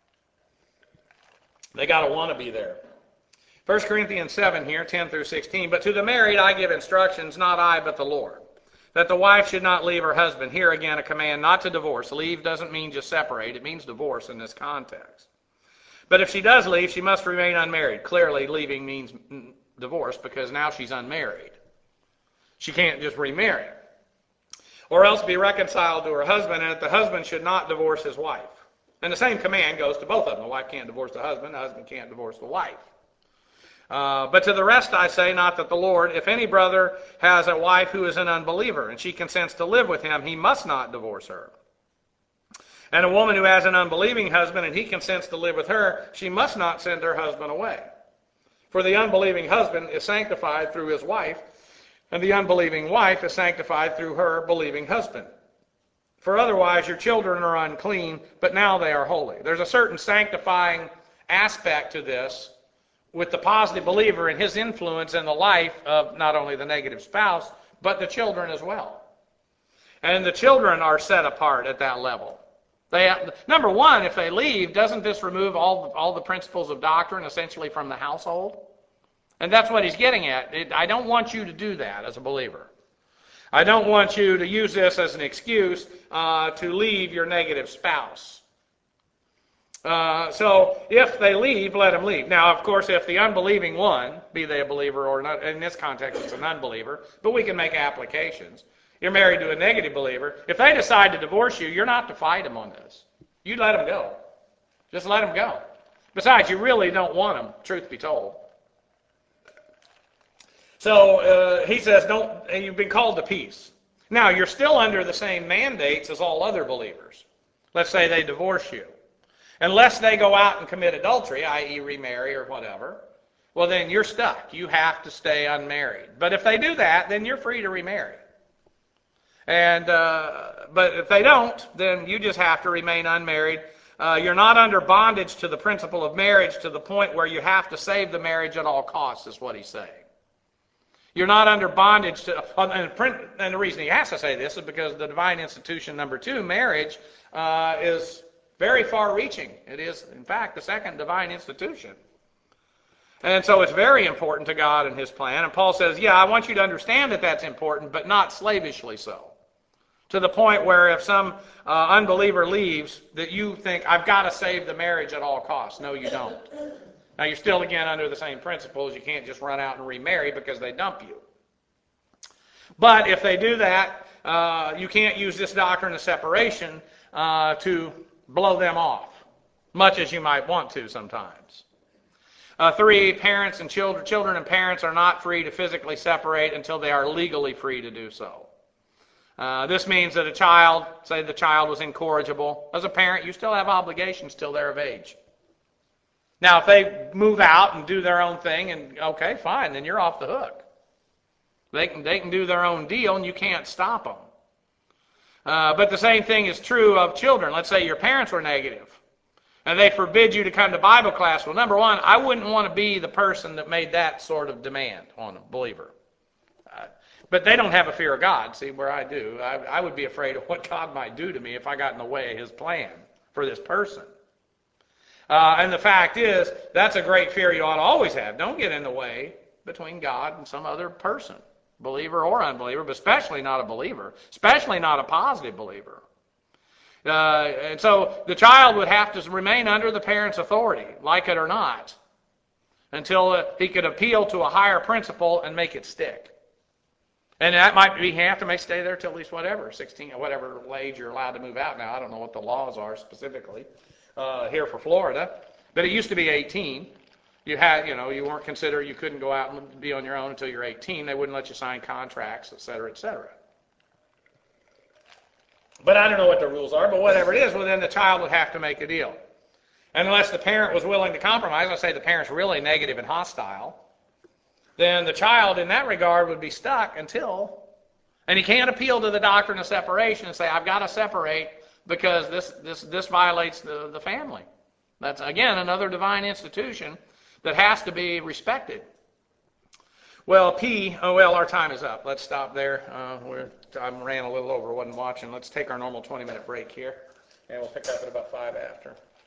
They got to want to be there. First Corinthians seven here, ten through sixteen. But to the married I give instructions, not I, but the Lord, that the wife should not leave her husband. Here again a command not to divorce. Leave doesn't mean just separate. It means divorce in this context. But if she does leave, she must remain unmarried. Clearly, leaving means divorce because now she's unmarried. She can't just remarry. Or else be reconciled to her husband, and that the husband should not divorce his wife. And the same command goes to both of them. The wife can't divorce the husband. The husband can't divorce the wife. Uh, but to the rest I say, not that the Lord, if any brother has a wife who is an unbeliever, and she consents to live with him, he must not divorce her. And a woman who has an unbelieving husband, and he consents to live with her, she must not send her husband away. For the unbelieving husband is sanctified through his wife, and the unbelieving wife is sanctified through her believing husband. For otherwise your children are unclean, but now they are holy. There's a certain sanctifying aspect to this with the positive believer and his influence in the life of not only the negative spouse, but the children as well. And the children are set apart at that level. They, number one, if they leave, doesn't this remove all, all the principles of doctrine essentially from the household? And that's what he's getting at. It, I don't want you to do that as a believer. I don't want you to use this as an excuse uh, to leave your negative spouse. Uh, so if they leave, let them leave. Now, of course, if the unbelieving one, be they a believer or not, in this context it's an unbeliever, but we can make applications. You're married to a negative believer. If they decide to divorce you, you're not to fight them on this. You let them go. Just let them go. Besides, you really don't want them, truth be told. So uh, he says, "Don't." You've been called to peace. Now, you're still under the same mandates as all other believers. Let's say they divorce you. Unless they go out and commit adultery, that is remarry or whatever, well, then you're stuck. You have to stay unmarried. But if they do that, then you're free to remarry. And uh, but if they don't, then you just have to remain unmarried. Uh, you're not under bondage to the principle of marriage to the point where you have to save the marriage at all costs, is what he's saying. You're not under bondage to, and the reason he has to say this is because the divine institution number two, marriage, uh, is very far-reaching. It is, in fact, the second divine institution. And so it's very important to God and his plan. And Paul says, yeah, I want you to understand that that's important, but not slavishly so. To the point where if some uh, unbeliever leaves, that you think, I've got to save the marriage at all costs. No, you don't. Now, you're still, again, under the same principles. You can't just run out and remarry because they dump you. But if they do that, uh, you can't use this doctrine of separation uh, to blow them off, much as you might want to sometimes. Uh, three, parents and children, children and parents are not free to physically separate until they are legally free to do so. Uh, this means that a child, say the child was incorrigible, as a parent, you still have obligations till they're of age. Now, if they move out and do their own thing, and okay, fine, then you're off the hook. They can, they can do their own deal, and you can't stop them. Uh, but the same thing is true of children. Let's say your parents were negative, and they forbid you to come to Bible class. Well, number one, I wouldn't want to be the person that made that sort of demand on a believer. Uh, but they don't have a fear of God, see, where I do. I, I would be afraid of what God might do to me if I got in the way of his plan for this person. Uh, and the fact is, that's a great fear you ought to always have. Don't get in the way between God and some other person, believer or unbeliever, but especially not a believer, especially not a positive believer. Uh, and so the child would have to remain under the parent's authority, like it or not, until uh, he could appeal to a higher principle and make it stick. And that might be, you have to make stay there till at least whatever, sixteen, whatever age you're allowed to move out now. I don't know what the laws are specifically uh, here for Florida, but it used to be eighteen. You had, you know, you weren't considered, you couldn't go out and be on your own until you're eighteen. They wouldn't let you sign contracts, et cetera, et cetera. But I don't know what the rules are, but whatever it is, well, then the child would have to make a deal. And unless the parent was willing to compromise, let's say the parent's really negative and hostile, then the child in that regard would be stuck until, and he can't appeal to the doctrine of separation and say, I've got to separate because this this this violates the, the family. That's, again, another divine institution that has to be respected. Well, P, oh, well, our time is up. Let's stop there. Uh, we're, I ran a little over, wasn't watching. Let's take our normal twenty-minute break here, and we'll pick up at about five after.